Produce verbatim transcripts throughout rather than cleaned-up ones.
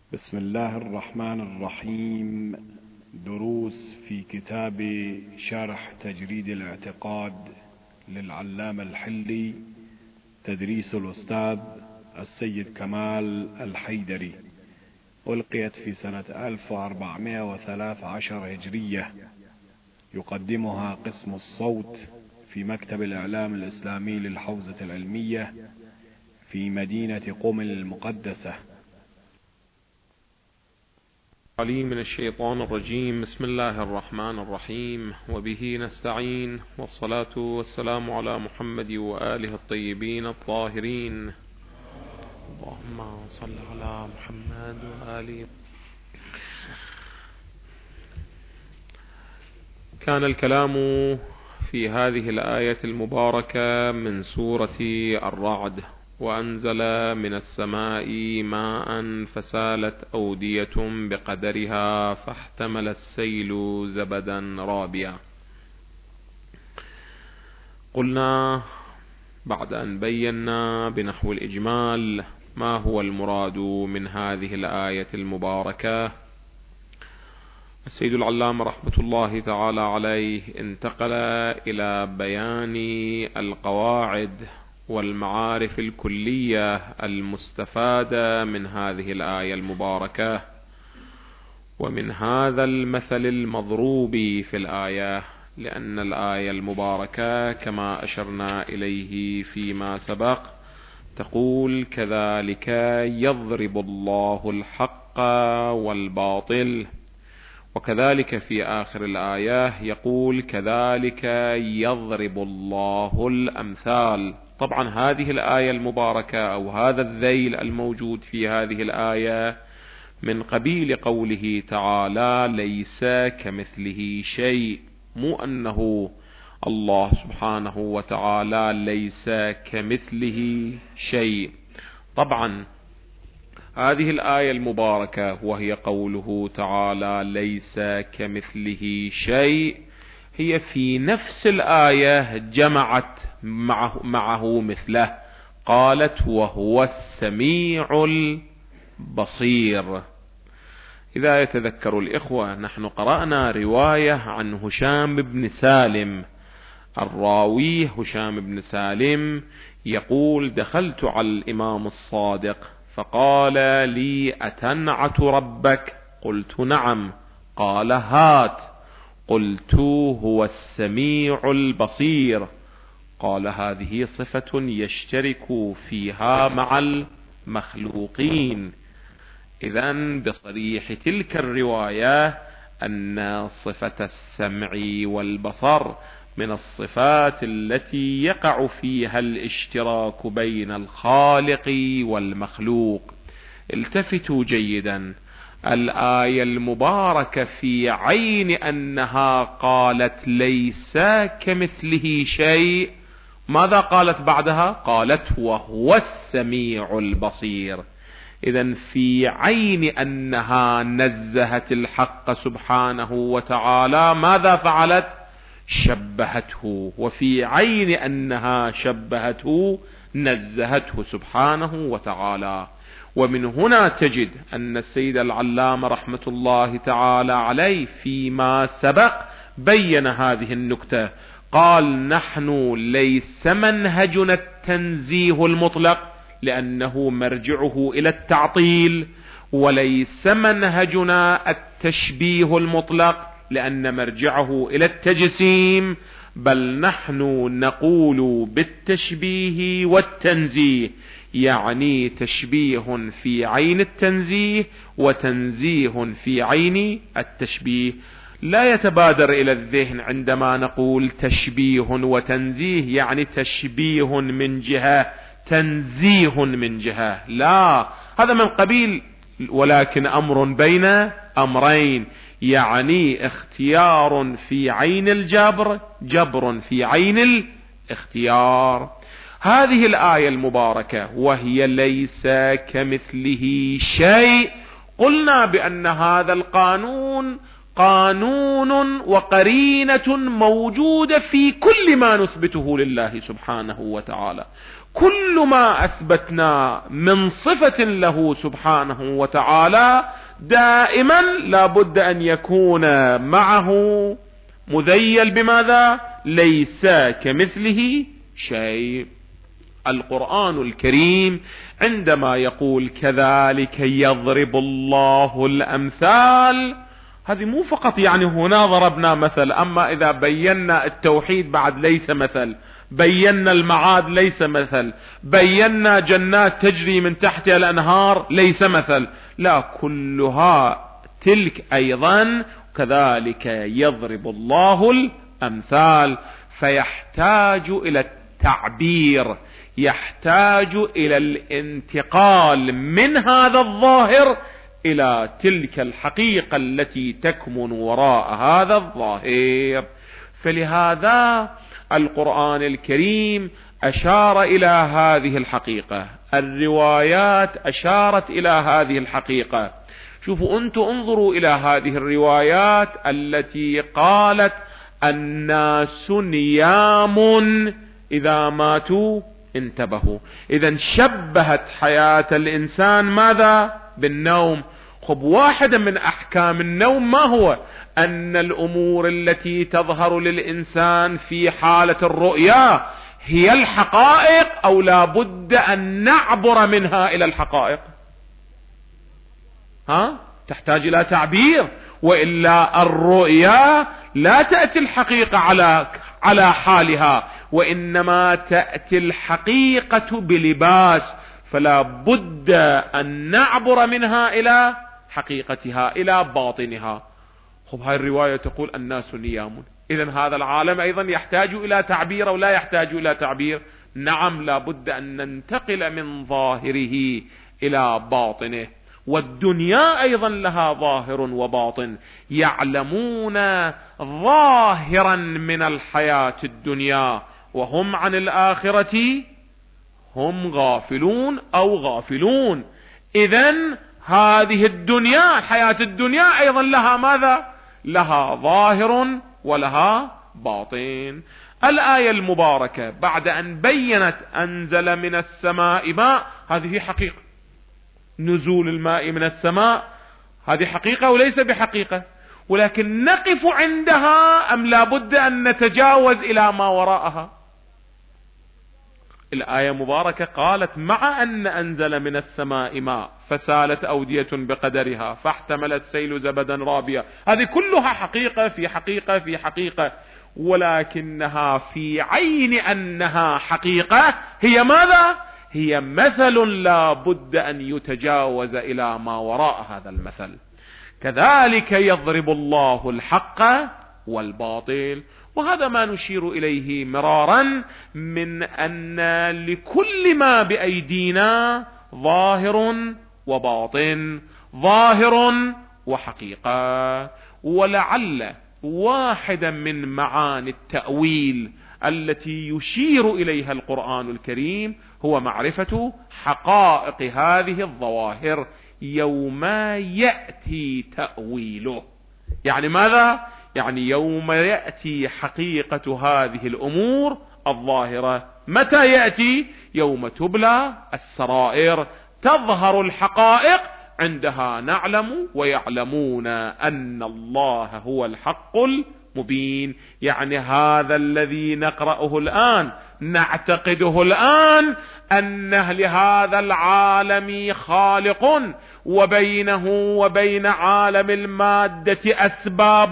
بسم الله الرحمن الرحيم. دروس في كتاب شرح تجريد الاعتقاد للعلامة الحلي، تدريس الأستاذ السيد كمال الحيدري، ألقيت في سنة ألف وأربعمائة وثلاثة عشر هجرية. يقدمها قسم الصوت في مكتب الإعلام الإسلامي للحوزة العلمية في مدينة قم المقدسة. عليم من الشيطان الرجيم. بسم الله الرحمن الرحيم، وبه نستعين، والصلاة والسلام على محمد وآله الطيبين الطاهرين. اللهم صل على محمد وآله. كان الكلام في هذه الآية المباركة من سورة الرعد: وأنزل من السماء ماء فسالت أودية بقدرها فاحتمل السيل زبدا رابيا. قلنا بعد أن بينا بنحو الإجمال ما هو المراد من هذه الآية المباركة، السيد العلامة رحمة الله تعالى عليه انتقل إلى بيان القواعد والمعارف الكلية المستفادة من هذه الآية المباركة، ومن هذا المثل المضروب في الآية، لأن الآية المباركة كما أشرنا إليه فيما سبق تقول: كذلك يضرب الله الحق والباطل. وكذلك في آخر الآية يقول: كذلك يضرب الله الأمثال. طبعا هذه الآية المباركة أو هذا الذيل الموجود في هذه الآية من قبيل قوله تعالى: ليس كمثله شيء، مو أنه الله سبحانه وتعالى ليس كمثله شيء. طبعا هذه الآية المباركة وهي قوله تعالى ليس كمثله شيء، هي في نفس الآية جمعت معه, معه مثله، قالت: وهو السميع البصير. إذا يتذكر الإخوة، نحن قرأنا رواية عن هشام بن سالم، الراوي هشام بن سالم يقول: دخلت على الإمام الصادق فقال لي: أتنعت ربك؟ قلت: نعم. قال: هات. قلت: هو السميع البصير. قال: هذه صفة يشترك فيها مع المخلوقين. إذن بصريح تلك الرواية أن صفة السمع والبصر من الصفات التي يقع فيها الاشتراك بين الخالق والمخلوق. التفتوا جيدا، الآية المباركة في عين أنها قالت ليس كمثله شيء، ماذا قالت بعدها؟ قالت: وهو السميع البصير. إذن في عين أنها نزهت الحق سبحانه وتعالى، ماذا فعلت؟ شبهته. وفي عين أنها شبهته نزهته سبحانه وتعالى. ومن هنا تجد أن السيد العلامة رحمة الله تعالى عليه فيما سبق بين هذه النكتة، قال: نحن ليس منهجنا التنزيه المطلق لأنه مرجعه إلى التعطيل، وليس منهجنا التشبيه المطلق لأن مرجعه إلى التجسيم، بل نحن نقول بالتشبيه والتنزيه، يعني تشبيه في عين التنزيه وتنزيه في عين التشبيه. لا يتبادر إلى الذهن عندما نقول تشبيه وتنزيه يعني تشبيه من جهة تنزيه من جهة، لا، هذا من قبيل ولكن أمر بين أمرين، يعني اختيار في عين الجبر، جبر في عين الاختيار. هذه الآية المباركة وهي ليس كمثله شيء، قلنا بأن هذا القانون قانون وقرينة موجودة في كل ما نثبته لله سبحانه وتعالى. كل ما أثبتنا من صفة له سبحانه وتعالى دائما لابد أن يكون معه مذيل بماذا؟ ليس كمثله شيء. القرآن الكريم عندما يقول كذلك يضرب الله الأمثال، هذه مو فقط يعني هنا ضربنا مثل، أما إذا بينا التوحيد بعد ليس مثل، بينا المعاد ليس مثل، بينا جنات تجري من تحتها الأنهار ليس مثل، لا، كلها تلك أيضا كذلك يضرب الله الأمثال. فيحتاج إلى التعبير، يحتاج إلى الانتقال من هذا الظاهر إلى تلك الحقيقة التي تكمن وراء هذا الظاهر. فلهذا القرآن الكريم أشار إلى هذه الحقيقة، الروايات أشارت إلى هذه الحقيقة. شوفوا أنتم، انظروا إلى هذه الروايات التي قالت الناس نيام إذا ماتوا انتبهوا. إذا شبهت حياة الإنسان ماذا؟ بالنوم. خب، واحدة من أحكام النوم ما هو؟ أن الأمور التي تظهر للإنسان في حالة الرؤيا هي الحقائق، أو لا بد أن نعبر منها إلى الحقائق؟ ها؟ تحتاج إلى تعبير، وإلا الرؤيا لا تأتي الحقيقة على على حالها، وإنما تأتي الحقيقة بلباس، فلا بد أن نعبر منها إلى حقيقتها، إلى باطنها. خب، هاي الرواية تقول الناس نيام، إذن هذا العالم أيضا يحتاج إلى تعبير أو لا يحتاج إلى تعبير؟ نعم، لا بد أن ننتقل من ظاهره إلى باطنه. والدنيا أيضا لها ظاهر وباطن، يعلمون ظاهرا من الحياة الدنيا وهم عن الآخرة هم غافلون أو غافلون. إذن هذه الدنيا، الحياة الدنيا أيضا لها ماذا؟ لها ظاهر ولها باطن. الآية المباركة بعد أن بينت أنزل من السماء ماء، هذه حقيقة، نزول الماء من السماء هذه حقيقة وليس بحقيقة، ولكن نقف عندها أم لا بد أن نتجاوز إلى ما وراءها؟ الآية مباركة قالت مع أن أنزل من السماء ماء فسالت أودية بقدرها فاحتمل السيل زبدا رابيا، هذه كلها حقيقة في حقيقة في حقيقة، ولكنها في عين أنها حقيقة هي ماذا؟ هي مثل لا بد أن يتجاوز إلى ما وراء هذا المثل. كذلك يضرب الله الحق والباطل، وهذا ما نشير إليه مرارا من أن لكل ما بأيدينا ظاهر وباطن، ظاهر وحقيقة. ولعل واحدا من معاني التأويل التي يشير إليها القرآن الكريم هو معرفة حقائق هذه الظواهر يوم يأتي تأويله. يعني ماذا؟ يعني يوم يأتي حقيقة هذه الأمور الظاهرة. متى يأتي؟ يوم تبلى السرائر، تظهر الحقائق، عندها نعلم ويعلمون أن الله هو الحق المبين. يعني هذا الذي نقرأه الآن نعتقده الآن أنه لهذا العالم خالق، وبينه وبين عالم المادة أسباب،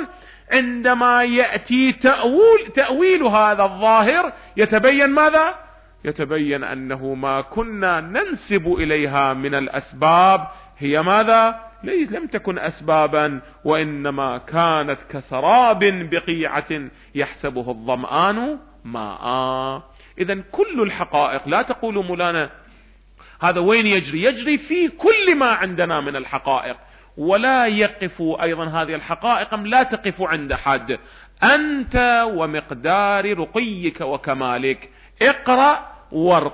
عندما يأتي تأويل, تأويل هذا الظاهر يتبين ماذا؟ يتبين أنه ما كنا ننسب إليها من الأسباب هي ماذا؟ لم تكن أسبابا، وإنما كانت كسراب بقيعة يحسبه الظمآن ماء. إذن كل الحقائق، لا تقولوا مولانا هذا وين يجري؟ يجري في كل ما عندنا من الحقائق، ولا يقف أيضا هذه الحقائق لا تقف عند حد. أنت ومقدار رقيك وكمالك اقرأ وارقى،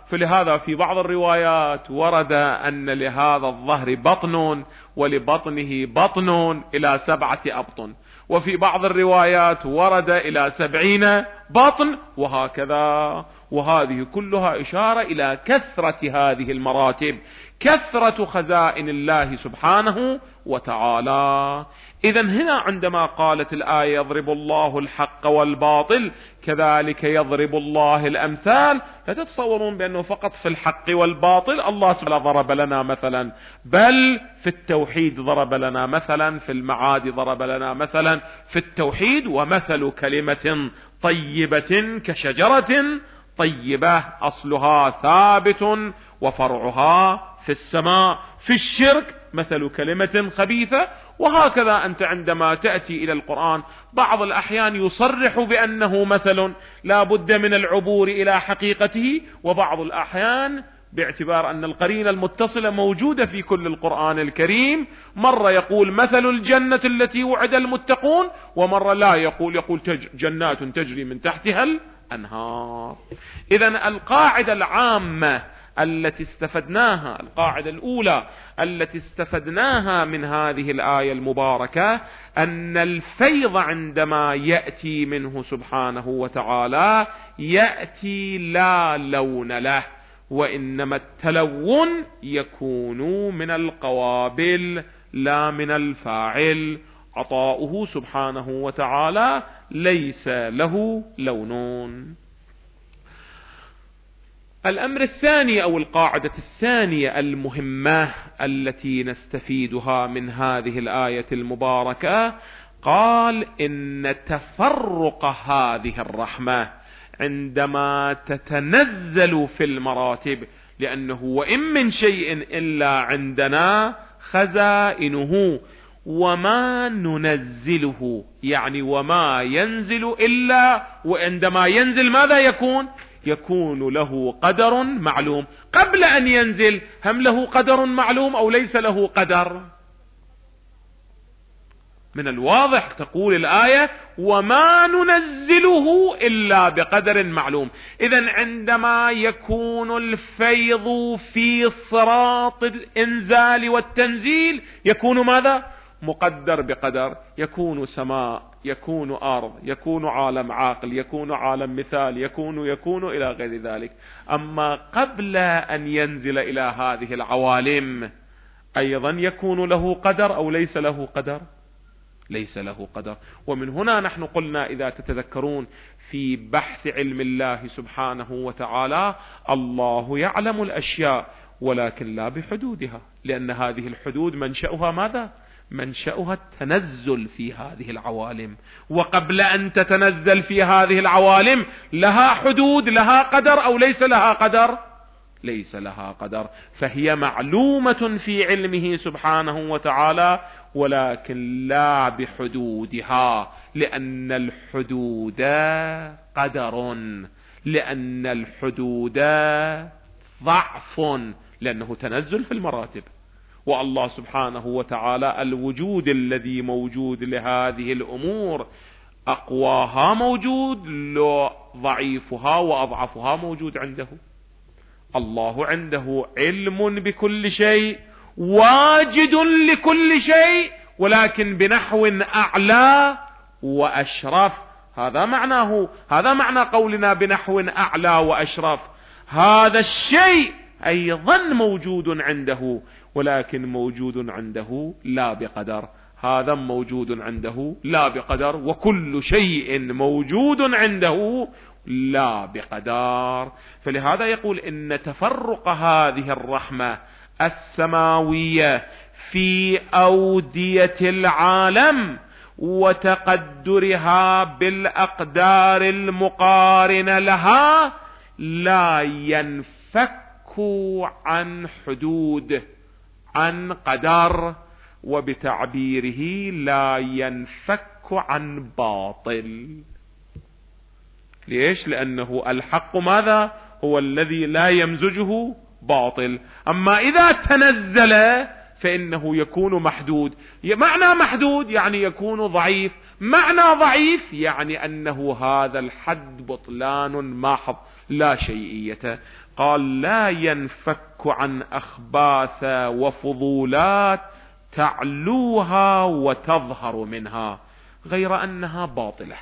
فلهذا في بعض الروايات ورد أن لهذا الظهر بطن ولبطنه بطن إلى سبعة أبطن، وفي بعض الروايات ورد إلى سبعين بطن، وهكذا. وهذه كلها إشارة إلى كثرة هذه المراتب، كثرة خزائن الله سبحانه وتعالى. إذن هنا عندما قالت الآية يضرب الله الحق والباطل كذلك يضرب الله الأمثال، لا تتصورون بأنه فقط في الحق والباطل الله سبحانه ضرب لنا مثلا، بل في التوحيد ضرب لنا مثلا، في المعاد ضرب لنا مثلا. في التوحيد ومثل كلمة طيبة كشجرة طيبة أصلها ثابت وفرعها في السماء. في الشرك مثل كلمة خبيثة. وهكذا أنت عندما تأتي إلى القرآن بعض الأحيان يصرح بأنه مثل لا بد من العبور إلى حقيقته، وبعض الأحيان باعتبار أن القرينة المتصلة موجودة في كل القرآن الكريم مرة يقول مثل الجنة التي وعد المتقون، ومرة لا يقول يقول تج جنات تجري من تحتها الأنهار. إذن القاعدة العامة التي استفدناها، القاعدة الأولى التي استفدناها من هذه الآية المباركة، أن الفيض عندما يأتي منه سبحانه وتعالى يأتي لا لون له، وإنما التلون يكون من القوابل لا من الفاعل. عطاؤه سبحانه وتعالى ليس له لون. الأمر الثاني أو القاعدة الثانية المهمة التي نستفيدها من هذه الآية المباركة، قال إن تفرق هذه الرحمة عندما تتنزل في المراتب، لأنه وإن من شيء إلا عندنا خزائنه وما ننزله، يعني وما ينزل إلا وعندما ينزل ماذا يكون؟ يكون له قدر معلوم. قبل أن ينزل هم له قدر معلوم أو ليس له قدر؟ من الواضح تقول الآية وما ننزله إلا بقدر معلوم. إذن عندما يكون الفيض في صراط الإنزال والتنزيل يكون ماذا؟ مقدر بقدر، يكون سماء، يكون أرض، يكون عالم عاقل، يكون عالم مثال، يكون يكون إلى غير ذلك. أما قبل أن ينزل إلى هذه العوالم أيضا يكون له قدر أو ليس له قدر؟ ليس له قدر. ومن هنا نحن قلنا إذا تتذكرون في بحث علم الله سبحانه وتعالى الله يعلم الأشياء ولكن لا بحدودها، لأن هذه الحدود منشأها ماذا؟ منشأها التنزل في هذه العوالم، وقبل أن تتنزل في هذه العوالم لها حدود، لها قدر أو ليس لها قدر؟ ليس لها قدر. فهي معلومة في علمه سبحانه وتعالى ولكن لا بحدودها، لأن الحدود قدر، لأن الحدود ضعف، لأنه تنزل في المراتب. والله سبحانه وتعالى الوجود الذي موجود لهذه الأمور أقواها موجود، لو ضعيفها وأضعفها موجود عنده. الله عنده علم بكل شيء، واجد لكل شيء، ولكن بنحو أعلى وأشرف. هذا معناه، هذا معنى قولنا بنحو أعلى وأشرف. هذا الشيء أيضا موجود عنده، ولكن موجود عنده لا بقدر. هذا موجود عنده لا بقدر، وكل شيء موجود عنده لا بقدر. فلهذا يقول إن تفرق هذه الرحمة السماوية في أودية العالم وتقدرها بالأقدار المقارنة لها لا ينفك عن حدود، عن قدر، وبتعبيره لا ينفك عن باطل. ليش؟ لأنه الحق ماذا؟ هو الذي لا يمزجه باطل. أما إذا تنزل فإنه يكون محدود. معنى محدود يعني يكون ضعيف، معنى ضعيف يعني أنه هذا الحد بطلان محض، لا شيئية. قال لا ينفك عن أخباث وفضولات تعلوها وتظهر منها، غير أنها باطلة،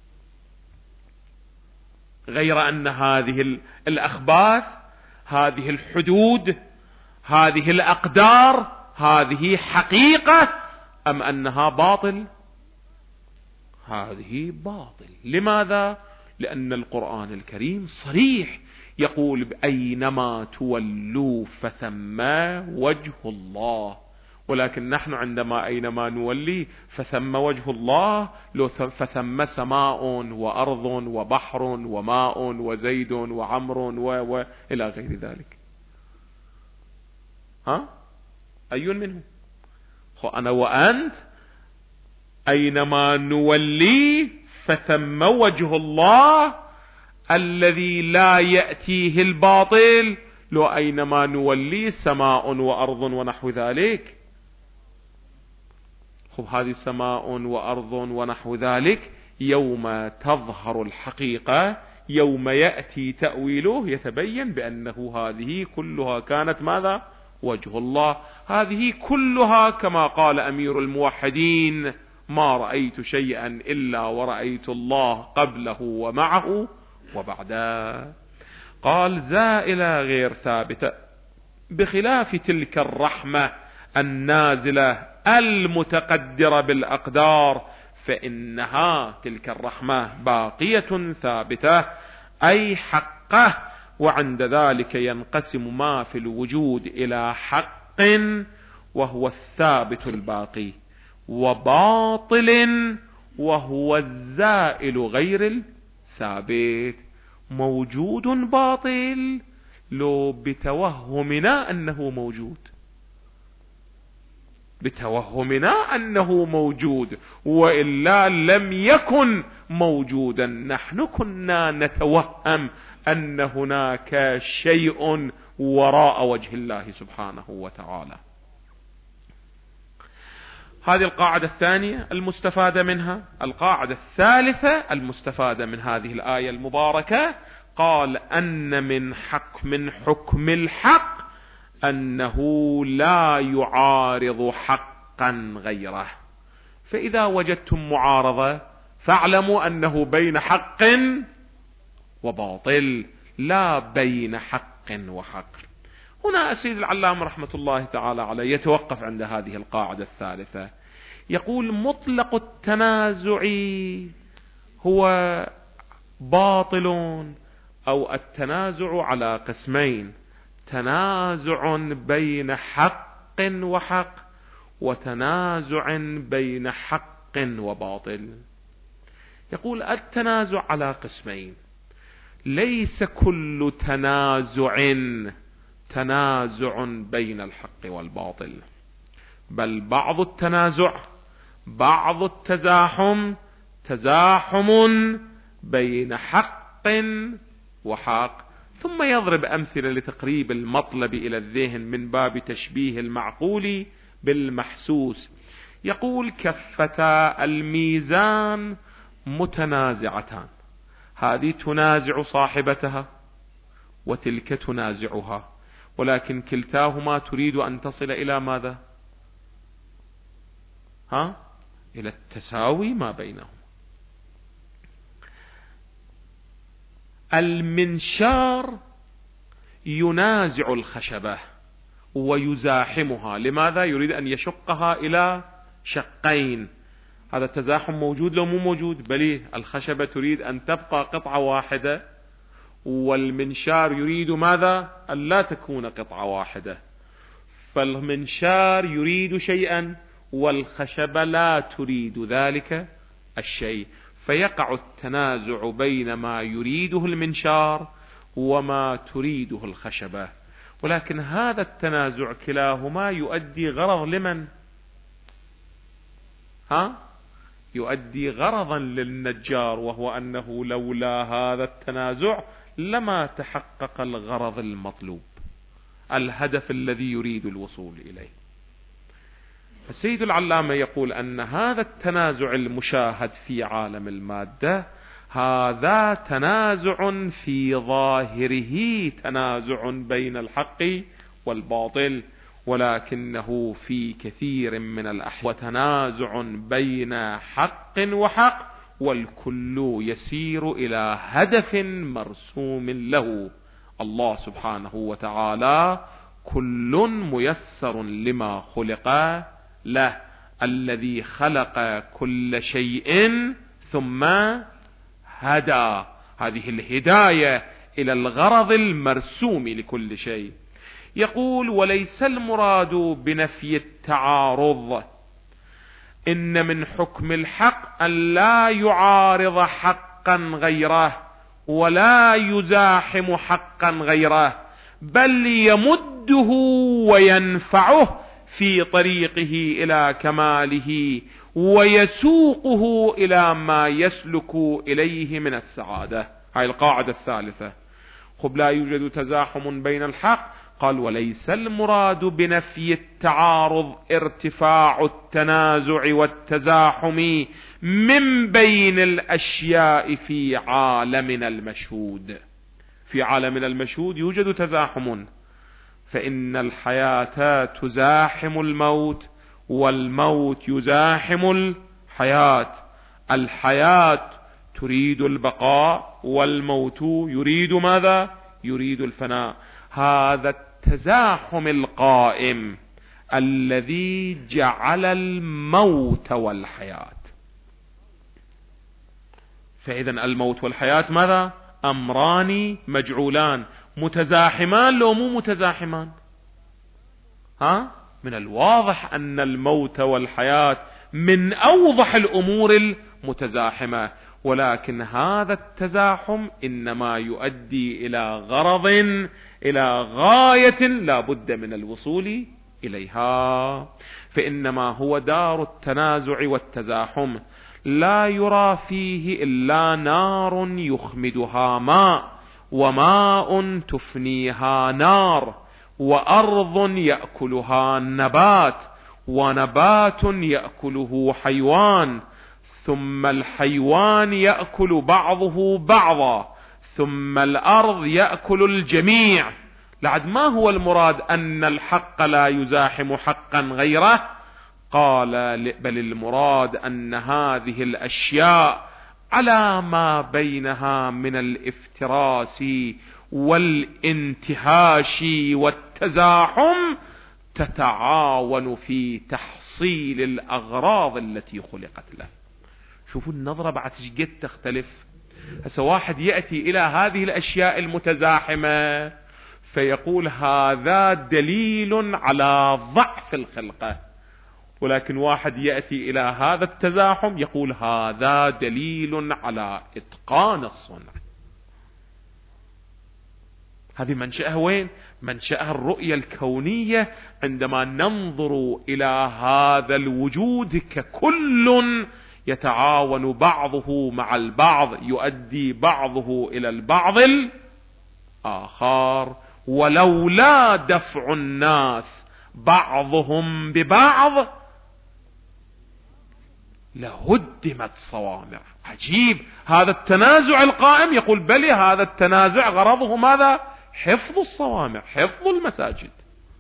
غير أن هذه الأخباث، هذه الحدود، هذه الأقدار، هذه حقيقة أم أنها باطل؟ هذه باطل. لماذا؟ لأن القرآن الكريم صريح يقول أينما تولوا فثم وجه الله، ولكن نحن عندما أينما نولي فثم وجه الله، لو فثم سماء وأرض وبحر وماء وزيد وعمر وإلى غير ذلك. ها؟ أي منهم؟ أنا وأنت أينما نولي فثم وجه الله الذي لا يأتيه الباطل، لو أينما نولي سماء وأرض ونحو ذلك. خب هذه سماء وأرض ونحو ذلك يوم تظهر الحقيقة، يوم يأتي تأويله، يتبين بأنه هذه كلها كانت ماذا؟ وجه الله. هذه كلها كما قال أمير الموحدين: ما رأيت شيئا إلا ورأيت الله قبله ومعه وبعده. قال زائلة غير ثابتة، بخلاف تلك الرحمة النازلة المتقدرة بالأقدار، فإنها تلك الرحمة باقية ثابتة أي حقه، وعند ذلك ينقسم ما في الوجود إلى حق وهو الثابت الباقي، وباطل وهو الزائل غير الثابت. موجود باطل لو بتوهمنا أنه موجود، بتوهمنا أنه موجود، وإلا لم يكن موجودا. نحن كنا نتوهم أن هناك شيء وراء وجه الله سبحانه وتعالى. هذه القاعدة الثانية المستفادة منها. القاعدة الثالثة المستفادة من هذه الآية المباركة، قال أن من حق من حكم الحق أنه لا يعارض حقا غيره. فإذا وجدتم معارضة فاعلموا أنه بين حق وباطل، لا بين حق وحق. هنا السيد العلامة رحمة الله تعالى عليه يتوقف عند هذه القاعدة الثالثة، يقول مطلق التنازع هو باطل، أو التنازع على قسمين: تنازع بين حق وحق، وتنازع بين حق وباطل. يقول التنازع على قسمين، ليس كل تنازع تنازع بين الحق والباطل، بل بعض التنازع، بعض التزاحم تزاحم بين حق وحق. ثم يضرب أمثلة لتقريب المطلب إلى الذهن من باب تشبيه المعقول بالمحسوس. يقول كفتا الميزان متنازعتان، هذه تنازع صاحبتها وتلك تنازعها، ولكن كلتاهما تريد أن تصل إلى ماذا؟ ها؟ إلى التساوي ما بينهم. المنشار ينازع الخشبة ويزاحمها، لماذا؟ يريد أن يشقها إلى شقين. هذا التزاحم موجود لو مو موجود؟ بل الخشبة تريد أن تبقى قطعة واحدة، والمنشار يريد ماذا؟ أن لا تكون قطعة واحدة. فالمنشار يريد شيئا والخشبة لا تريد ذلك الشيء، فيقع التنازع بين ما يريده المنشار وما تريده الخشبة. ولكن هذا التنازع كلاهما يؤدي غرض لمن؟ ها؟ يؤدي غرضا للنجار، وهو أنه لولا هذا التنازع لما تحقق الغرض المطلوب، الهدف الذي يريد الوصول إليه. السيد العلامة يقول أن هذا التنازع المشاهد في عالم المادة هذا تنازع في ظاهره، تنازع بين الحق والباطل، ولكنه في كثير من الأحوال تنازع بين حق وحق، والكل يسير إلى هدف مرسوم له. الله سبحانه وتعالى كل ميسر لما خلق له، الذي خلق كل شيء ثم هدى، هذه الهداية إلى الغرض المرسوم لكل شيء. يقول: وليس المراد بنفي التعارض، إن من حكم الحق أن لا يعارض حقا غيره ولا يزاحم حقا غيره، بل يمده وينفعه في طريقه إلى كماله ويسوقه إلى ما يسلك إليه من السعادة. هاي القاعدة الثالثة. خب لا يوجد تزاحم بين الحق. قال: وليس المراد بنفي التعارض ارتفاع التنازع والتزاحم من بين الأشياء في عالمنا المشهود. في عالمنا المشهود يوجد تزاحم، فإن الحياة تزاحم الموت، والموت يزاحم الحياة. الحياة تريد البقاء، والموت يريد ماذا؟ يريد الفناء. هذا التزاحم القائم الذي جعل الموت والحياة. فإذا الموت والحياة ماذا؟ أمران مجعولان، متزاحمان لو مو متزاحمان؟ ها؟ من الواضح أن الموت والحياة من أوضح الأمور المتزاحمة، ولكن هذا التزاحم إنما يؤدي إلى غرض، إلى غاية لا بد من الوصول إليها، فإنما هو دار التنازع والتزاحم. لا يرى فيه إلا نار يخمدها ماء، وماء تفنيها نار، وأرض يأكلها نبات، ونبات يأكله حيوان، ثم الحيوان يأكل بعضه بعضا، ثم الأرض يأكل الجميع. لعد ما هو المراد أن الحق لا يزاحم حقا غيره؟ قال: بل المراد أن هذه الأشياء على ما بينها من الافتراس والانتهاش والتزاحم تتعاون في تحصيل الأغراض التي خلقت له. شوفوا النظرة بعد شقد تختلف. هسه واحد يأتي إلى هذه الأشياء المتزاحمة فيقول هذا دليل على ضعف الخلقة، ولكن واحد يأتي إلى هذا التزاحم يقول هذا دليل على إتقان الصنع. هذه منشأها وين؟ منشأها الرؤية الكونية، عندما ننظر إلى هذا الوجود ككل يتعاون بعضه مع البعض، يؤدي بعضه إلى البعض الآخر. ولولا دفع الناس بعضهم ببعض لهدمت صوامع. عجيب هذا التنازع القائم. يقول بلي هذا التنازع غرضه ماذا؟ حفظ الصوامع، حفظ المساجد.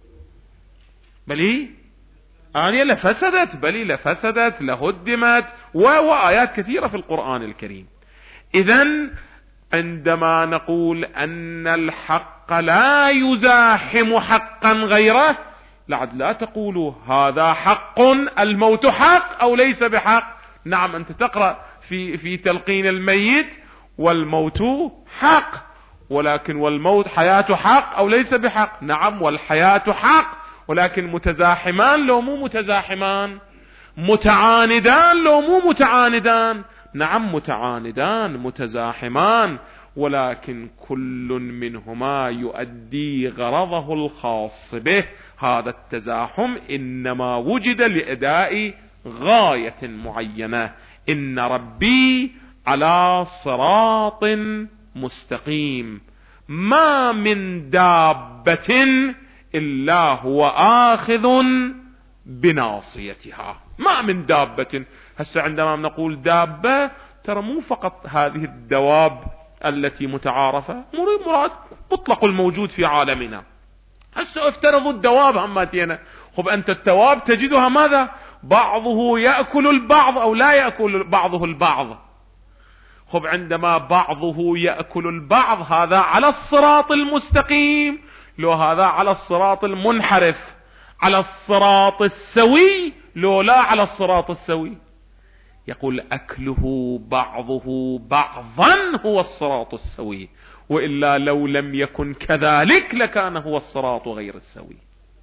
بلي آنية لفسدت، بلي لفسدت لهدمت، وآيات كثيرة في القرآن الكريم. إذن عندما نقول أن الحق لا يزاحم حقا غيره، لعد لا تقولوا هذا حق الموت حق أو ليس بحق. نعم أنت تقرأ في, في تلقين الميت والموت حق، ولكن والموت حياة حق أو ليس بحق؟ نعم والحياة حق، ولكن متزاحمان لو مو متزاحمان؟ متعاندان لو مو متعاندان؟ نعم متعاندان متزاحمان، ولكن كل منهما يؤدي غرضه الخاص به. هذا التزاحم إنما وجد لأداء غاية معينة. إن ربي على صراط مستقيم، ما من دابة إلا هو آخذ بناصيتها. ما من دابة. هسه عندما نقول دابة ترى مو فقط هذه الدواب التي متعارفة، مراد مطلق الموجود في عالمنا. هسه افترضوا الدواب هماتينا، خب أنت الدواب تجدها ماذا؟ بعضه يأكل البعض أو لا يأكل بعضه البعض. خب عندما بعضه يأكل البعض هذا على الصراط المستقيم، لو هذا على الصراط المنحرف، على الصراط السوي لو لا على الصراط السوي. يقول أكله بعضه بعضا هو الصراط السوي، وإلا لو لم يكن كذلك لكان هو الصراط غير السوي.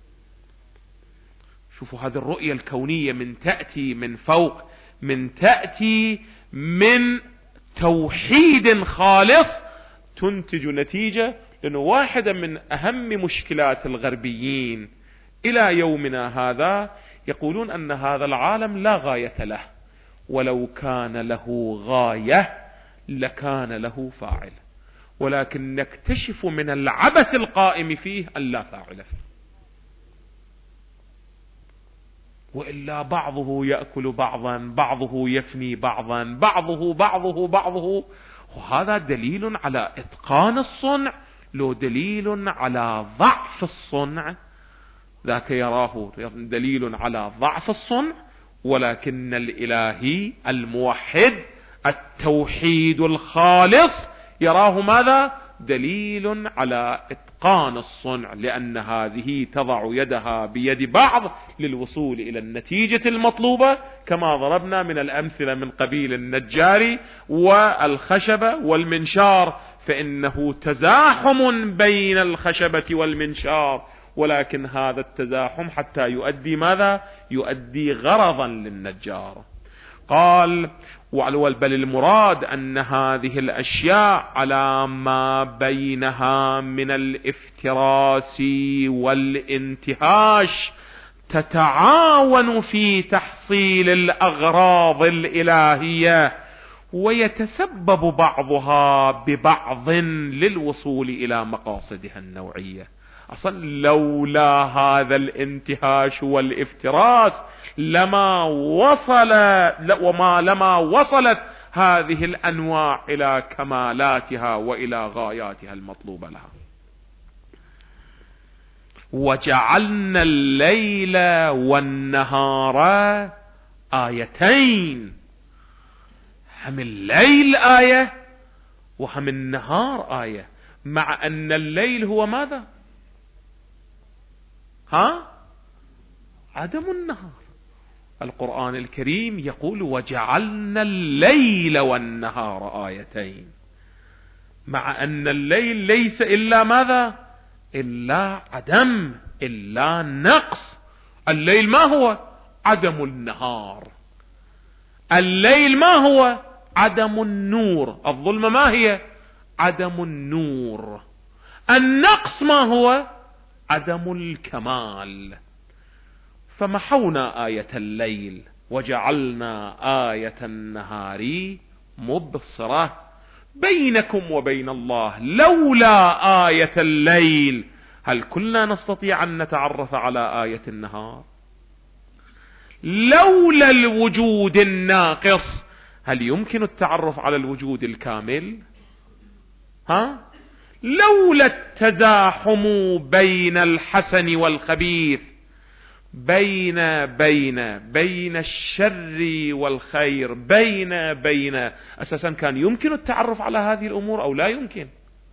شوفوا هذه الرؤية الكونية من تأتي من فوق، من تأتي من توحيد خالص تنتج نتيجة. لأنه واحدة من أهم مشكلات الغربيين إلى يومنا هذا يقولون أن هذا العالم لا غاية له، ولو كان له غاية لكان له فاعل، ولكن نكتشف من العبث القائم فيه أن لا فاعل فيه. وإلا بعضه يأكل بعضا، بعضه يفني بعضا، بعضه بعضه بعضه. وهذا دليل على إتقان الصنع، لو دليل على ضعف الصنع. ذاك يراه دليل على ضعف الصنع، ولكن الإلهي الموحد التوحيد الخالص يراه ماذا؟ دليل على إتقان الصنع، لأن هذه تضع يدها بيد بعض للوصول إلى النتيجة المطلوبة، كما ضربنا من الأمثلة من قبيل النجار والخشبة والمنشار، فإنه تزاحم بين الخشبة والمنشار، ولكن هذا التزاحم حتى يؤدي ماذا؟ يؤدي غرضا للنجار. قال بل المراد أن هذه الأشياء على ما بينها من الافتراس والانتهاش تتعاون في تحصيل الأغراض الإلهية، ويتسبب بعضها ببعض للوصول إلى مقاصدها النوعية. أصلا لولا هذا الانتهاش والافتراس لما وصل وما لما وصلت هذه الأنواع إلى كمالاتها وإلى غاياتها المطلوبة لها. وجعلنا الليل والنهار آيتين، هم الليل آية وهم النهار آية، مع أن الليل هو ماذا؟ ها؟ عدم النهار. القرآن الكريم يقول وجعلنا الليل والنهار آيتين، مع أن الليل ليس إلا ماذا؟ إلا عدم، إلا نقص. الليل ما هو؟ عدم النهار. الليل ما هو؟ عدم النور. الظلمة ما هي؟ عدم النور. النقص ما هو؟ عدم الكمال. فمحونا آية الليل وجعلنا آية النهار مبصرة بينكم وبين الله. لولا آية الليل هل كنا نستطيع أن نتعرف على آية النهار؟ لولا الوجود الناقص هل يمكن التعرف على الوجود الكامل؟ ها؟ لولا التزاحم بين الحسن والخبيث، بين بين بين الشر والخير، بين بين أساسا كان يمكن التعرف على هذه الأمور أو لا يمكن؟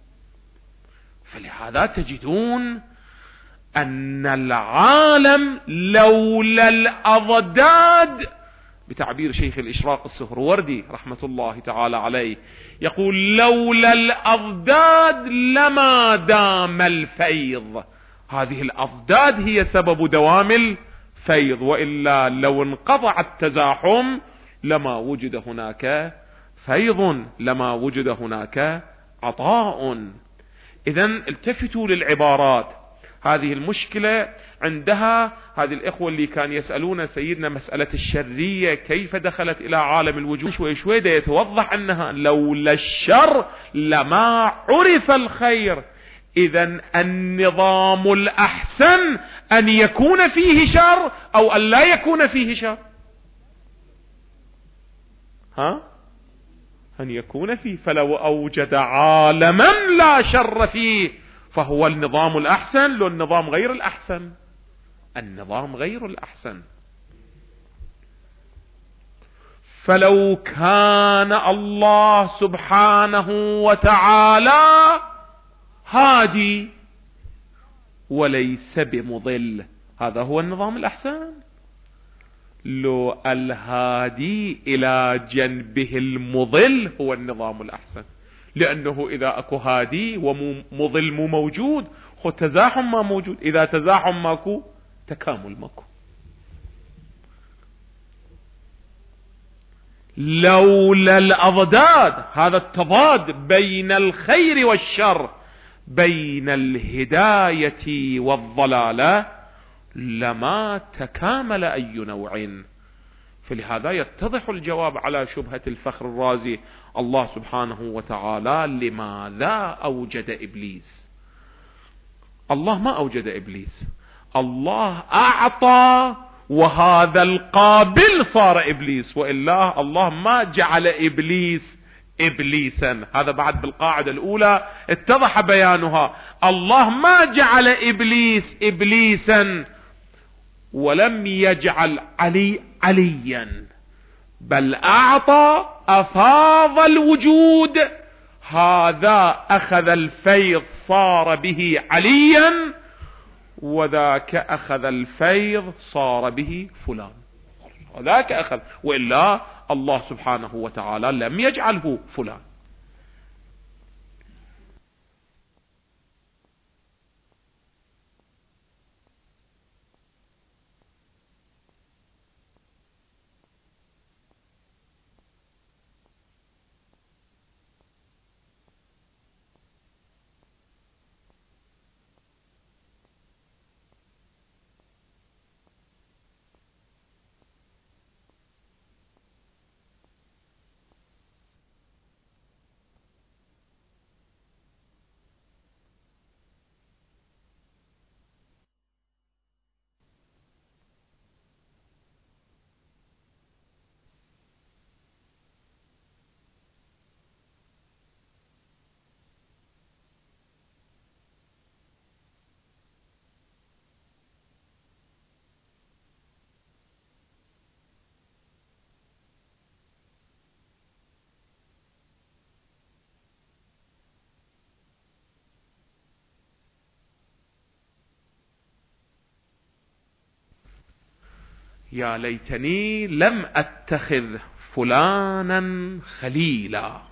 فلهذا تجدون أن العالم لولا الأضداد، بتعبير شيخ الإشراق السهروردي رحمة الله تعالى عليه يقول لولا الأضداد لما دام الفيض. هذه الأضداد هي سبب دوام الفيض، وإلا لو انقطع التزاحم لما وجد هناك فيض، لما وجد هناك عطاء. إذن التفتوا للعبارات. هذه المشكلة عندها هذه الإخوة اللي كان يسألون سيدنا مسألة الشرية كيف دخلت إلى عالم الوجود، شوي شوي دا يتوضح أنها لولا الشر لما عرف الخير. إذن النظام الأحسن أن يكون فيه شر أو أن لا يكون فيه شر. ها؟ أن يكون فيه. فلو أوجد عالما لا شر فيه فهو النظام الأحسن، لو النظام غير الأحسن، النظام غير الأحسن. فلو كان الله سبحانه وتعالى هادي وليس بمضل، هذا هو النظام الأحسن. لو الهادي إلى جنبه المضل هو النظام الأحسن، لأنه إذا أكو هادي ومضل مو موجود هو تزاحم ما موجود، إذا تزاحم ماكو تكامل ماكو. لولا الأضداد، هذا التضاد بين الخير والشر، بين الهداية والضلالة، لما تكامل أي نوع. فلهذا يتضح الجواب على شبهة الفخر الرازي: الله سبحانه وتعالى لماذا أوجد إبليس؟ الله ما أوجد إبليس، الله أعطى وهذا القابل صار إبليس، وإلا الله ما جعل إبليس إبليسا. هذا بعد بالقاعدة الأولى اتضح بيانها. الله ما جعل إبليس إبليسا ولم يجعل علي عليا، بل أعطى أفاض الوجود، هذا أخذ الفيض صار به عليا، وذاك أخذ الفيض صار به فلان، وذاك أخذ، وإلا الله سبحانه وتعالى لم يجعله فلان. يا ليتني لم أتخذ فلانا خليلا.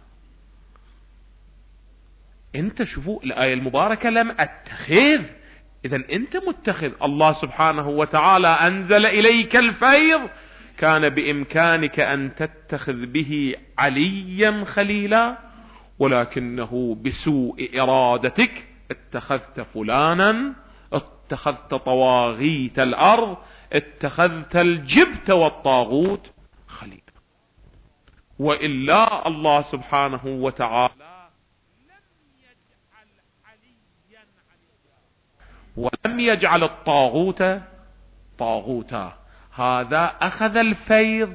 انت شوفوا الآية المباركة، لم أتخذ، إذن انت متخذ. الله سبحانه وتعالى أنزل إليك الفيض، كان بإمكانك أن تتخذ به عليا خليلا، ولكنه بسوء إرادتك اتخذت فلانا، اتخذت طواغيت الأرض، اتخذت الجبت والطاغوت خليل. وإلا الله سبحانه وتعالى لم يجعل عليا عليا ولم يجعل الطاغوت طاغوتا. هذا أخذ الفيض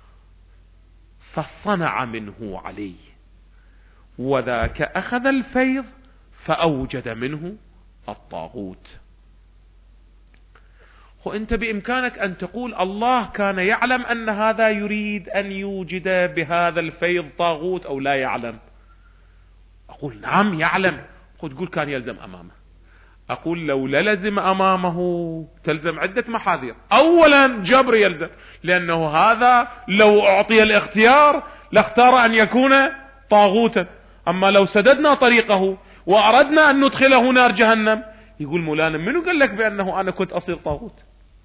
فصنع منه علي، وذاك أخذ الفيض فأوجد منه الطاغوت. وانت بإمكانك أن تقول الله كان يعلم أن هذا يريد أن يوجد بهذا الفيض طاغوت أو لا يعلم. أقول نعم يعلم. تقول كان يلزم أمامه. أقول لو للزم أمامه تلزم عدة محاذير. أولا جبر يلزم، لأنه هذا لو أعطي الاختيار لاختار أن يكون طاغوتا. أما لو سددنا طريقه وأردنا أن ندخله نار جهنم، يقول مولانا منو قال لك بأنه أنا كنت أصير طاغوت؟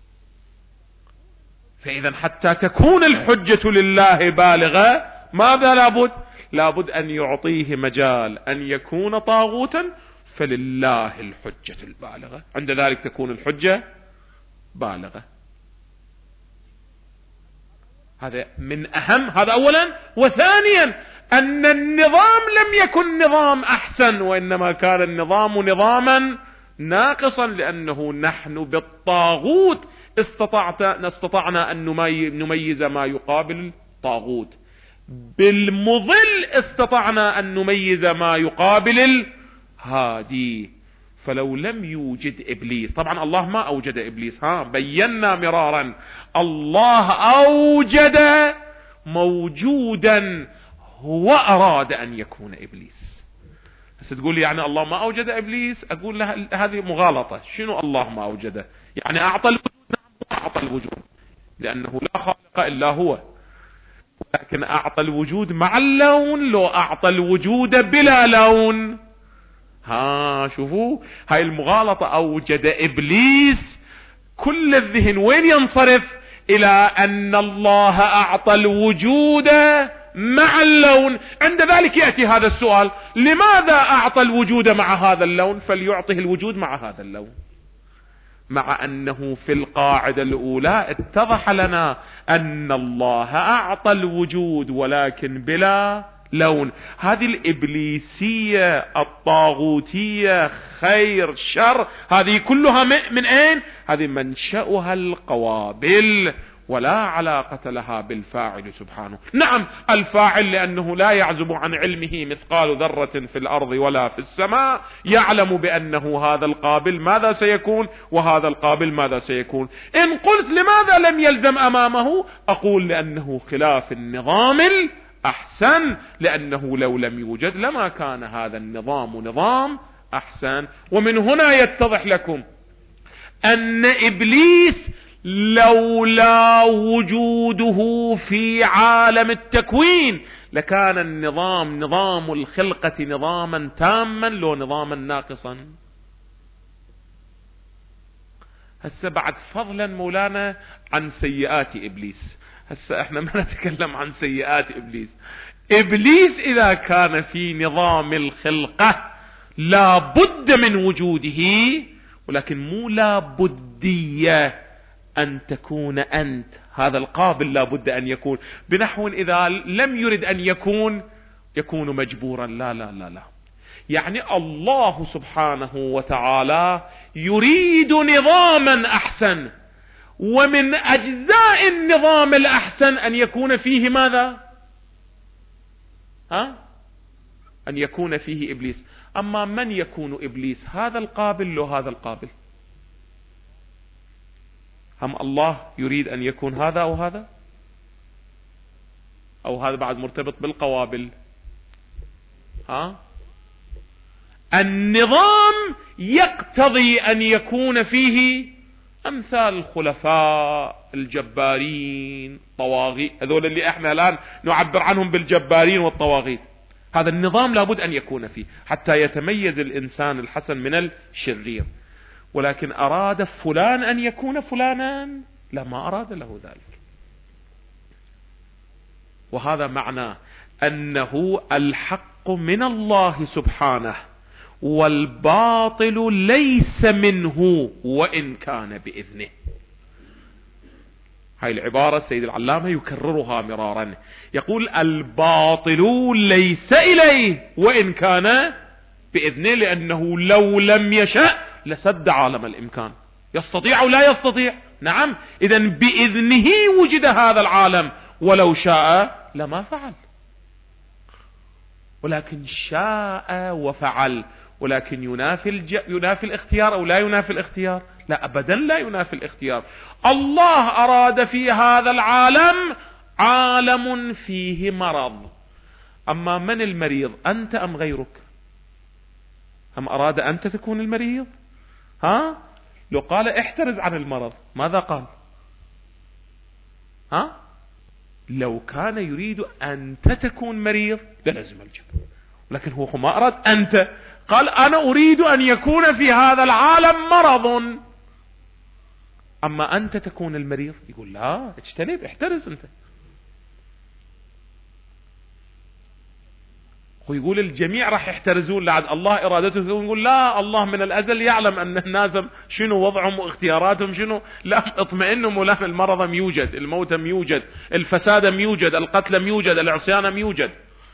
فإذا حتى تكون الحجة لله بالغة ماذا لابد؟ لابد أن يعطيه مجال أن يكون طاغوتا، فلله الحجة البالغة، عند ذلك تكون الحجة بالغة. هذا من أهم، هذا أولا. وثانيا أن النظام لم يكن نظام أحسن، وإنما كان النظام نظاما ناقصا، لأنه نحن بالطاغوت استطعت استطعنا أن نميز ما يقابل الطاغوت. بالمضل استطعنا أن نميز ما يقابل الهادي. فلو لم يوجد إبليس، طبعا الله ما أوجد إبليس، ها بينا مرارا، الله أوجد موجودا هو أراد أن يكون إبليس. هسه تقول لي يعني الله ما أوجد إبليس، أقول لها هذه مغالطة. شنو الله ما أوجده؟ يعني أعطى الوجود؟ نعم أعطى الوجود، لأنه لا خالق إلا هو، لكن أعطى الوجود مع اللون، لو أعطى الوجود بلا لون. ها شوفوا هاي المغالطة. أوجد إبليس، كل الذهن وين ينصرف؟ إلى أن الله أعطى الوجود مع اللون. عند ذلك يأتي هذا السؤال: لماذا أعطى الوجود مع هذا اللون؟ فليعطه الوجود مع هذا اللون. مع أنه في القاعدة الأولى اتضح لنا أن الله أعطى الوجود ولكن بلا لون. هذه الإبليسية الطاغوتية خير شر، هذه كلها من أين؟ هذه منشأها القوابل، ولا علاقة لها بالفاعل سبحانه. نعم الفاعل لأنه لا يعزب عن علمه مثقال ذرة في الأرض ولا في السماء، يعلم بأنه هذا القابل ماذا سيكون وهذا القابل ماذا سيكون. إن قلت لماذا لم يلزم أمامه، أقول لأنه خلاف النظام الأحسن، لأنه لو لم يوجد لما كان هذا النظام نظام أحسن. ومن هنا يتضح لكم أن إبليس لولا وجوده في عالم التكوين لكان النظام نظام الخلقة نظاما تاما لو نظاما ناقصا. هسه بعد فضلا مولانا عن سيئات إبليس، هسه احنا ما نتكلم عن سيئات إبليس. إبليس إذا كان في نظام الخلقة لا بد من وجوده، ولكن مو لا بدية أن تكون أنت، هذا القابل لا بد أن يكون، بنحو إذا لم يرد أن يكون يكون مجبورا. لا لا لا لا، يعني الله سبحانه وتعالى يريد نظاما أحسن، ومن أجزاء النظام الأحسن أن يكون فيه ماذا؟ ها؟ أن يكون فيه إبليس. أما من يكون إبليس؟ هذا القابل لو هذا القابل؟ هم الله يريد أن يكون هذا أو هذا، أو هذا بعد مرتبط بالقوابل. ها؟ النظام يقتضي أن يكون فيه أمثال الخلفاء الجبارين طواغيت، هذول اللي احنا الآن نعبر عنهم بالجبارين والطواغيت. هذا النظام لابد أن يكون فيه حتى يتميز الإنسان الحسن من الشرير. ولكن أراد فلان أن يكون فلانا؟ لا، ما أراد له ذلك. وهذا معناه أنه الحق من الله سبحانه والباطل ليس منه وإن كان بإذنه. هاي العبارة السيد العلامة يكررها مرارا، يقول الباطل ليس إليه وإن كان بإذنه، لأنه لو لم يشأ لسد عالم الإمكان. يستطيع أو لا يستطيع؟ نعم. إذن بإذنه وجد هذا العالم، ولو شاء لما فعل، ولكن شاء وفعل. ولكن ينافي, الج... ينافي الاختيار أو لا ينافي الاختيار؟ لا أبدا لا ينافي الاختيار. الله أراد في هذا العالم عالم فيه مرض. أما من المريض؟ أنت أم غيرك؟ أم أراد أنت تكون المريض؟ ها؟ لو قال احترز عن المرض ماذا قال؟ ها؟ لو كان يريد أنت تكون مريض لازم الجبر، لكن هو ما أراد أنت، قال أنا أريد أن يكون في هذا العالم مرض. أما أنت تكون المريض، يقول لا اجتنب احترز أنت. ويقول الجميع راح يحترزون لعد الله إرادته، ويقول لا الله من الأزل يعلم أن الناس شنو وضعهم واختياراتهم شنو. لا اطمئنوا مولانا، المرض يوجد، الموت يوجد، الفساد يوجد، القتل يوجد، العصيان يوجد.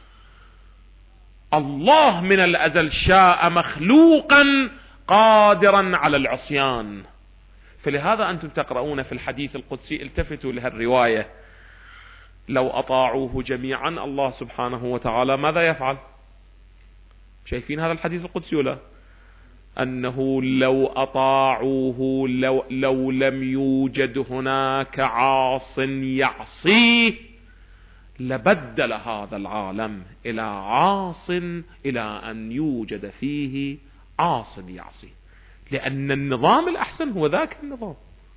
الله من الأزل شاء مخلوقا قادرا على العصيان. فلهذا أنتم تقرؤون في الحديث القدسي، التفتوا لها الرواية، لو أطاعوه جميعا الله سبحانه وتعالى ماذا يفعل؟ شايفين هذا الحديث القدسي ولا؟ أنه لو أطاعوه لو, لو لم يوجد هناك عاص يعصيه لبدل هذا العالم إلى عاص إلى أن يوجد فيه عاص يعصيه، لأن النظام الأحسن هو ذاك النظام.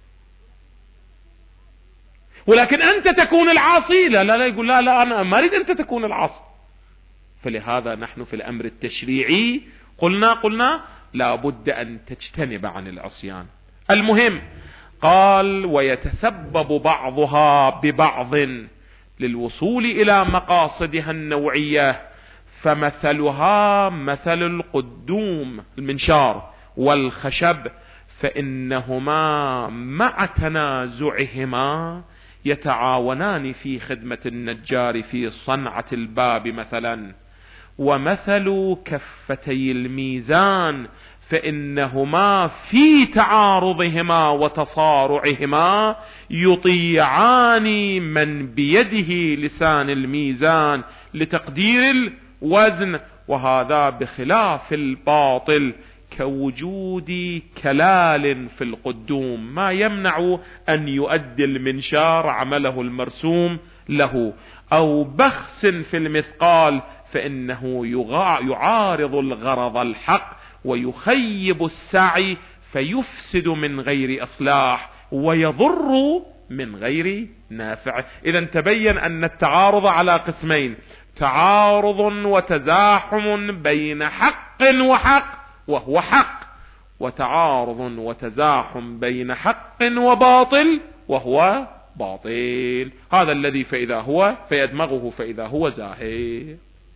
ولكن أنت تكون العاصي، لا لا لا يقول لا لا أنا ما أريد أنت تكون العاصي. فلهذا نحن في الأمر التشريعي قلنا قلنا لا بد أن تجتنب عن العصيان. المهم قال ويتسبب بعضها ببعض للوصول إلى مقاصدها النوعية، فمثلها مثل القدوم المنشار والخشب، فإنهما مع تنازعهما يتعاونان في خدمة النجار في صنعة الباب مثلا. ومثل كفتي الميزان فإنهما في تعارضهما وتصارعهما يطيعان من بيده لسان الميزان لتقدير الوزن، وهذا بخلاف الباطل كوجود كلال في القدوم ما يمنع أن يؤدي المنشار عمله المرسوم له، أو بخس في المثقال فإنه يعارض الغرض الحق ويخيب السعي فيفسد من غير إصلاح ويضر من غير نافع. إذا تبين أن التعارض على قسمين: تعارض وتزاحم بين حق وحق وهو حق، وتعارض وتزاحم بين حق وباطل وهو باطل. هذا الذي فإذا هو فيدمغه فإذا هو زاهي.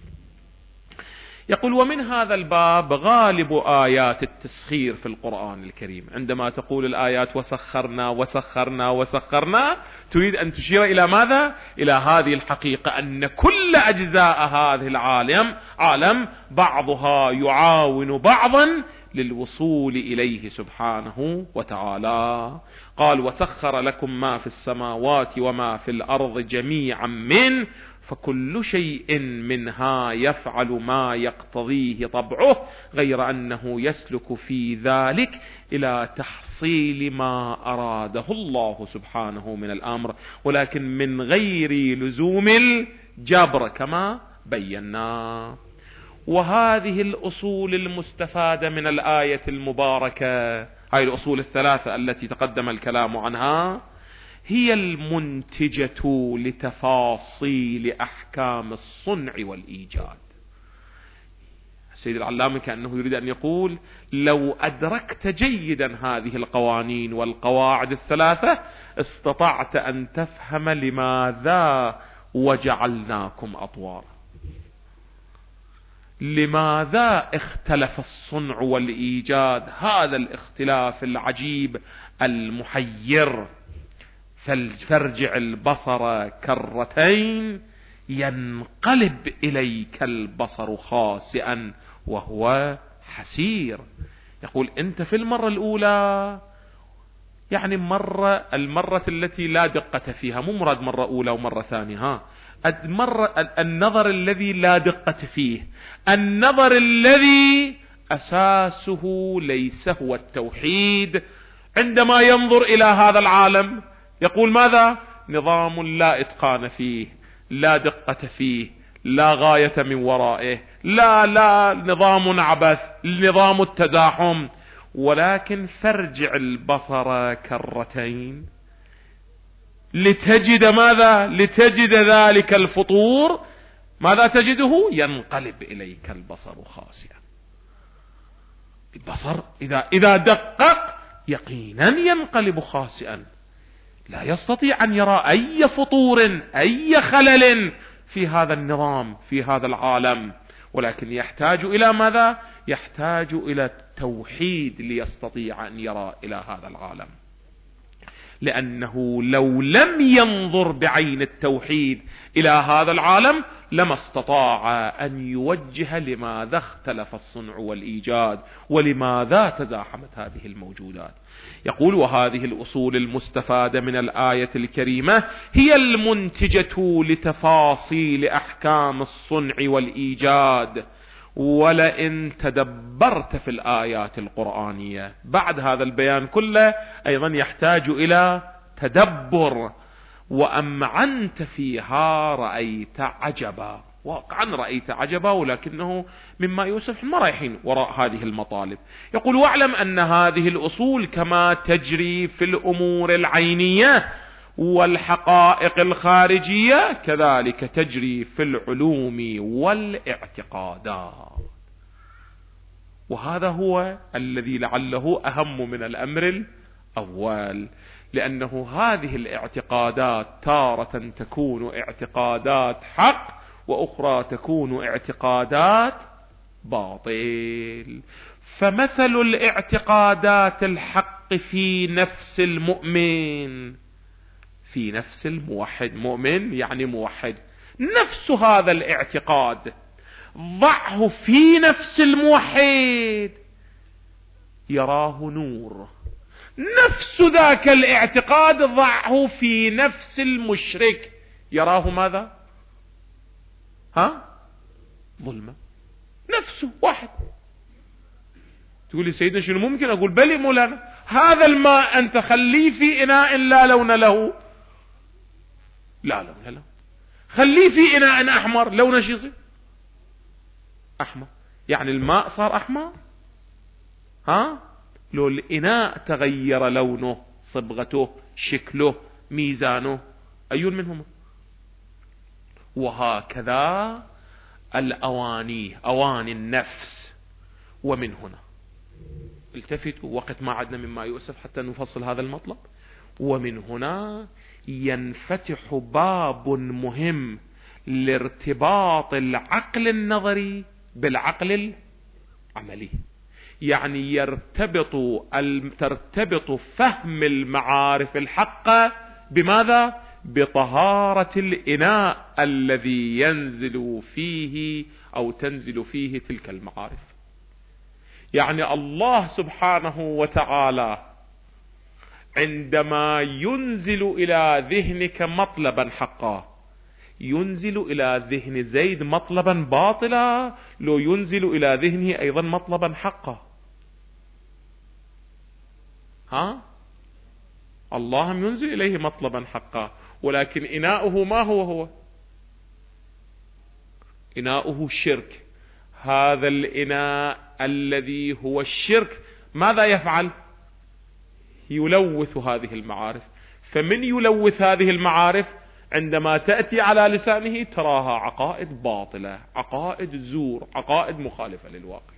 يقول ومن هذا الباب غالب آيات التسخير في القرآن الكريم. عندما تقول الآيات وسخرنا وسخرنا وسخرنا تريد أن تشير إلى ماذا؟ إلى هذه الحقيقة أن كل أجزاء هذه العالم عالم بعضها يعاون بعضا للوصول إليه سبحانه وتعالى. قال وسخر لكم ما في السماوات وما في الأرض جميعا منه فكل شيء منها يفعل ما يقتضيه طبعه، غير أنه يسلك في ذلك إلى تحصيل ما أراده الله سبحانه من الأمر، ولكن من غير لزوم الجبر كما بينا. وهذه الأصول المستفادة من الآية المباركة، هذه الأصول الثلاثة التي تقدم الكلام عنها، هي المنتجة لتفاصيل أحكام الصنع والإيجاد. السيد العلامة كأنه يريد أن يقول لو أدركت جيدا هذه القوانين والقواعد الثلاثة استطعت أن تفهم لماذا وجعلناكم أطوارا، لماذا اختلف الصنع والإيجاد هذا الاختلاف العجيب المحير. فارجع البصر كرتين ينقلب إليك البصر خاسئا وهو حسير. يقول أنت في المرة الأولى يعني مرة المرة التي لا دقة فيها، مو مراد مرة أولى ومرة ثانية، ها المرة النظر الذي لا دقة فيه، النظر الذي أساسه ليس هو التوحيد. عندما ينظر إلى هذا العالم يقول ماذا؟ نظام لا إتقان فيه، لا دقة فيه، لا غاية من ورائه، لا لا نظام عبث، نظام التزاحم. ولكن فارجع البصر كرتين لتجد ماذا؟ لتجد ذلك الفطور. ماذا تجده؟ ينقلب إليك البصر خاسئا. البصر إذا إذا دقق يقينا ينقلب خاسئا، لا يستطيع أن يرى أي فطور أي خلل في هذا النظام في هذا العالم، ولكن يحتاج إلى ماذا؟ يحتاج إلى التوحيد ليستطيع أن يرى إلى هذا العالم. لأنه لو لم ينظر بعين التوحيد إلى هذا العالم لما استطاع أن يوجه لماذا اختلف الصنع والإيجاد ولماذا تزاحمت هذه الموجودات. يقول: وهذه الأصول المستفادة من الآية الكريمة هي المنتجة لتفاصيل أحكام الصنع والإيجاد. ولئن تدبرت في الآيات القرآنية بعد هذا البيان كله أيضا يحتاج إلى تدبر، وأمعنت فيها رأيت عجبا. واقعا رأيت عجبا، ولكنه مما يوسف ما رايحين وراء هذه المطالب. يقول: واعلم أن هذه الأصول كما تجري في الأمور العينية والحقائق الخارجية كذلك تجري في العلوم والاعتقادات. وهذا هو الذي لعله أهم من الأمر الأول، لأنه هذه الاعتقادات تارة تكون اعتقادات حق، وأخرى تكون اعتقادات باطل. فمثل الاعتقادات الحق في نفس المؤمن، في نفس الموحد، مؤمن يعني موحد، نفس هذا الاعتقاد ضعه في نفس الموحد يراه نور. نفس ذاك الاعتقاد ضعه في نفس المشرك يراه ماذا؟ ها؟ ظلمة. نفسه واحد. تقول لي سيدنا شنو ممكن؟ أقول بلي مولانا، هذا الماء أنت خليه في إناء لا لون له، لا لون له، خليه في إناء أحمر، لونه شو يصير؟ أحمر. يعني الماء صار أحمر؟ ها؟ لو الإناء تغير لونه، صبغته، شكله، ميزانه، أي منهما؟ وهكذا الأواني، أواني النفس. ومن هنا التفتوا وقت ما عدنا مما يؤسف حتى نفصل هذا المطلب. ومن هنا ينفتح باب مهم لارتباط العقل النظري بالعقل العملي. يعني يرتبط ترتبط فهم المعارف الحقة بماذا؟ بطهارة الإناء الذي ينزل فيه أو تنزل فيه تلك المعارف. يعني الله سبحانه وتعالى عندما ينزل إلى ذهنك مطلبا حقا، ينزل إلى ذهن زيد مطلبا باطلا، لو ينزل إلى ذهنه أيضا مطلبا حقا. ها؟ الله ينزل إليه مطلبا حقا، ولكن إناؤه ما هو هو؟ إناؤه الشرك. هذا الإناء الذي هو الشرك ماذا يفعل؟ يلوث هذه المعارف. فمن يلوث هذه المعارف عندما تأتي على لسانه تراها عقائد باطلة، عقائد زور، عقائد مخالفة للواقع.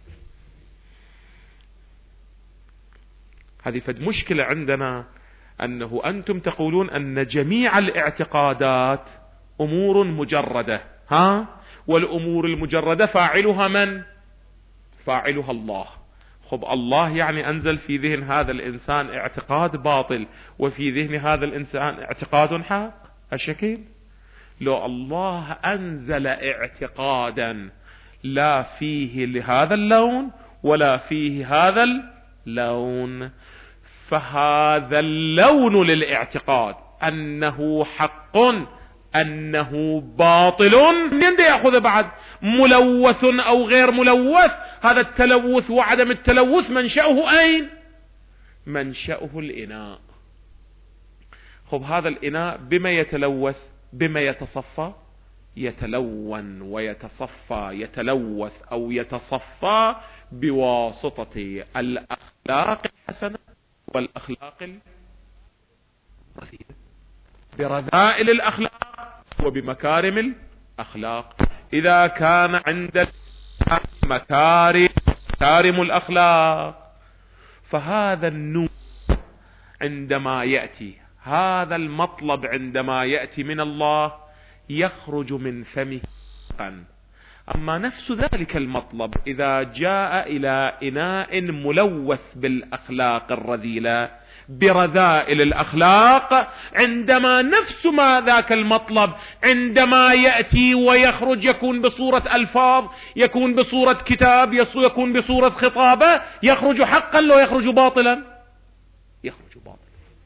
هذه فد مشكلة عندنا، أنه أنتم تقولون أن جميع الاعتقادات أمور مجردة، ها؟ والأمور المجردة فاعلها من؟ فاعلها الله. خب الله يعني أنزل في ذهن هذا الإنسان اعتقاد باطل، وفي ذهن هذا الإنسان اعتقاد حق؟ الشكل لو الله أنزل اعتقادا لا فيه لهذا اللون ولا فيه هذا اللون، فهذا اللون للاعتقاد أنه حق أنه باطل من يأخذ بعد ملوث أو غير ملوث. هذا التلوث وعدم التلوث منشأه أين؟ منشأه الإناء. خب هذا الإناء بما يتلوث؟ بما يتصفى؟ يتلون ويتصفى، يتلوث أو يتصفى بواسطة الأخلاق الحسنة والأخلاق الرذيلة، برذائل الأخلاق وبمكارم الأخلاق. إذا كان عند مكارم مكارم الأخلاق، فهذا النور عندما يأتي، هذا المطلب عندما يأتي من الله يخرج من فمه. أما نفس ذلك المطلب إذا جاء إلى إناء ملوث بالأخلاق الرذيلة، برذائل الأخلاق، عندما نفس ما ذاك المطلب عندما يأتي ويخرج يكون بصورة ألفاظ، يكون بصورة كتاب، يكون بصورة خطابة، يخرج حقا لو يخرج باطلا، يخرج باطلا.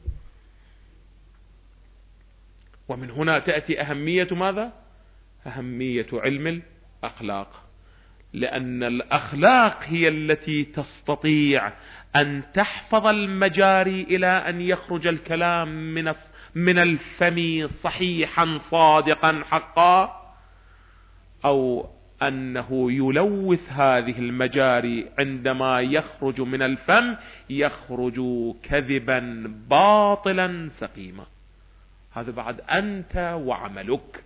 ومن هنا تأتي أهمية ماذا؟ أهمية علم الأخلاق، لأن الأخلاق هي التي تستطيع أن تحفظ المجاري إلى أن يخرج الكلام من من الفم صحيحا صادقا حقا، أو أنه يلوث هذه المجاري عندما يخرج من الفم يخرج كذبا باطلا سقيما. هذا بعد أنت وعملك،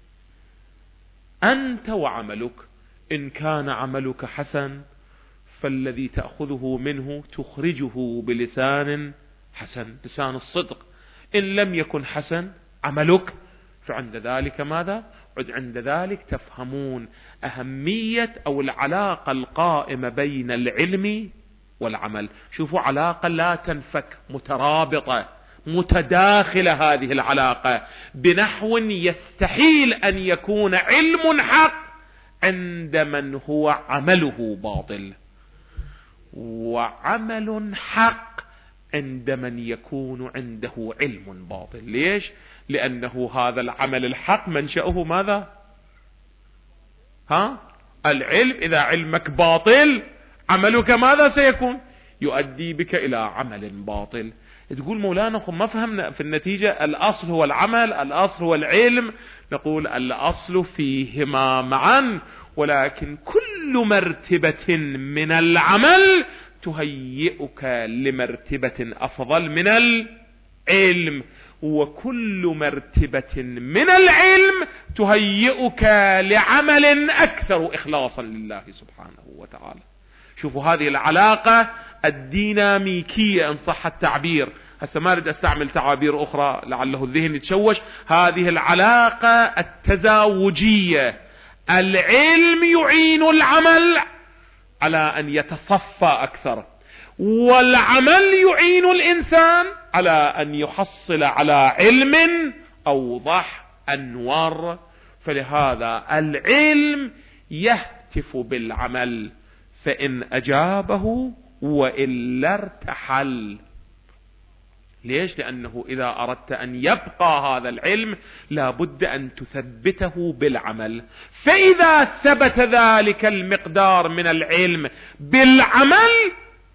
أنت وعملك. إن كان عملك حسن فالذي تأخذه منه تخرجه بلسان حسن، لسان الصدق. إن لم يكن حسن عملك فعند ذلك ماذا؟ عند ذلك تفهمون أهمية أو العلاقة القائمة بين العلم والعمل. شوفوا، علاقة لا تنفك، مترابطة متداخلة هذه العلاقة، بنحو يستحيل أن يكون علم حق عند من هو عمله باطل، وعمل حق عند من يكون عنده علم باطل. ليش؟ لأنه هذا العمل الحق منشأه ماذا؟ ها؟ العلم. إذا علمك باطل عملك ماذا سيكون؟ يؤدي بك إلى عمل باطل. تقول مولانا ما فهمنا في النتيجة، الأصل هو العمل، الأصل هو العلم. نقول الأصل فيهما معا، ولكن كل مرتبة من العمل تهيئك لمرتبة أفضل من العلم، وكل مرتبة من العلم تهيئك لعمل أكثر إخلاصا لله سبحانه وتعالى. شوفوا هذه العلاقة الديناميكية إن صح التعبير، هسه ما أريد أستعمل تعابير أخرى لعله الذهن يتشوش. هذه العلاقة التزاوجية، العلم يعين العمل على أن يتصفى أكثر، والعمل يعين الإنسان على أن يحصل على علم أوضح أنور. فلهذا العلم يهتف بالعمل، فإن أجابه وإلا ارتحل. ليش؟ لأنه إذا أردت أن يبقى هذا العلم لابد أن تثبته بالعمل، فإذا ثبت ذلك المقدار من العلم بالعمل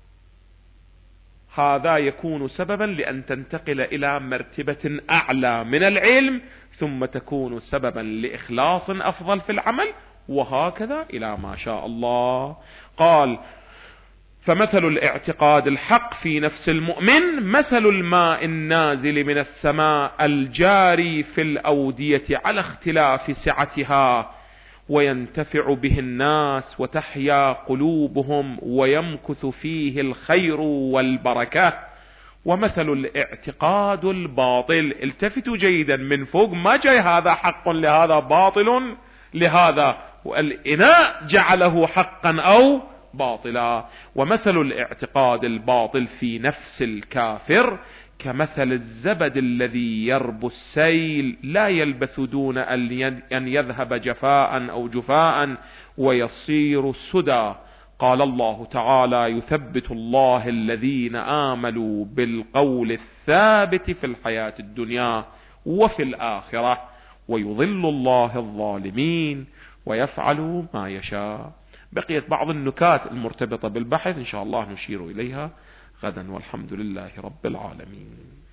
هذا يكون سببا لأن تنتقل إلى مرتبة أعلى من العلم، ثم تكون سببا لإخلاص أفضل في العمل، وهكذا إلى ما شاء الله. قال: فمثل الاعتقاد الحق في نفس المؤمن مثل الماء النازل من السماء الجاري في الأودية على اختلاف سعتها، وينتفع به الناس وتحيا قلوبهم ويمكث فيه الخير والبركة. ومثل الاعتقاد الباطل، التفتوا جيدا، من فوق ما جاي هذا حق لهذا باطل لهذا، والإناء جعله حقا أو باطلا. ومثل الاعتقاد الباطل في نفس الكافر كمثل الزبد الذي يربو السيل لا يلبث دون أن يذهب جفاء أو جفاء ويصير سدى. قال الله تعالى: يثبت الله الذين آمنوا بالقول الثابت في الحياة الدنيا وفي الآخرة، ويضل الله الظالمين ويفعل ما يشاء. بقيت بعض النكات المرتبطة بالبحث إن شاء الله نشير إليها غدا، والحمد لله رب العالمين.